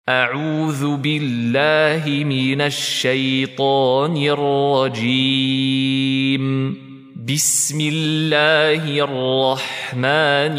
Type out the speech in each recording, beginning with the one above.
أعوذ بالله من الشيطان الرجيم. بسم الله الرحمن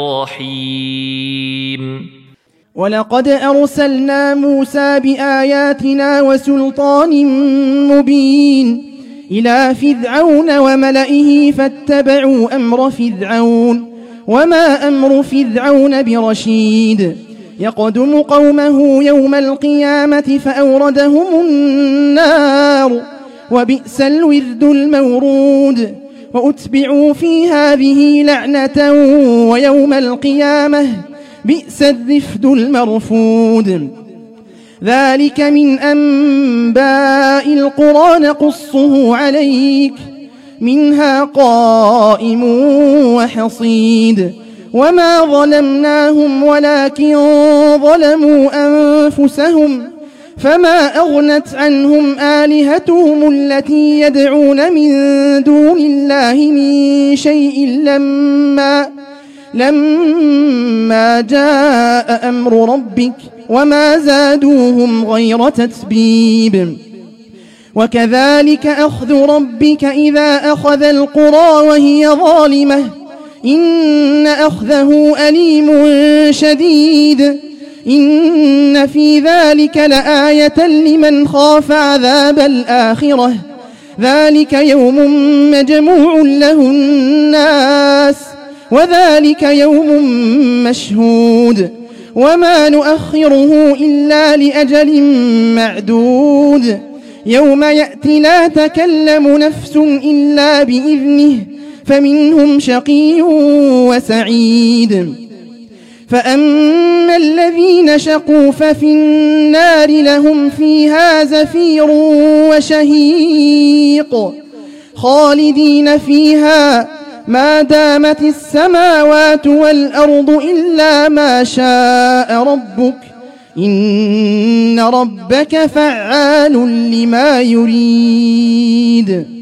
الرحيم. ولقد أرسلنا موسى بآياتنا وسلطان مبين إلى فرعون وملئه فاتبعوا أمر فرعون وما أمر فرعون برشيد يقدم قومه يوم القيامة فأوردهم النار وبئس الورد المورود وأتبعوا في هذه لعنة ويوم القيامة بئس الرفد المرفود. ذلك من أنباء القرى نقصه عليك منها قائم وحصيد وما ظلمناهم ولكن ظلموا أنفسهم فما أغنت عنهم آلهتهم التي يدعون من دون الله من شيء لما جاء أمر ربك وما زادوهم غير تتبيب. وكذلك أخذ ربك إذا أخذ القرى وهي ظالمة إن أخذه أليم شديد. إن في ذلك لآية لمن خاف عذاب الآخرة ذلك يوم مجموع له الناس وذلك يوم مشهود وما نؤخره إلا لأجل معدود. يوم يأتي لا تكلم نفس إلا بإذنه فمنهم شقي وسعيد. فأما الذين شقوا ففي النار لهم فيها زفير وشهيق خالدين فيها ما دامت السماوات والأرض إلا ما شاء ربك إن ربك فعال لما يريد.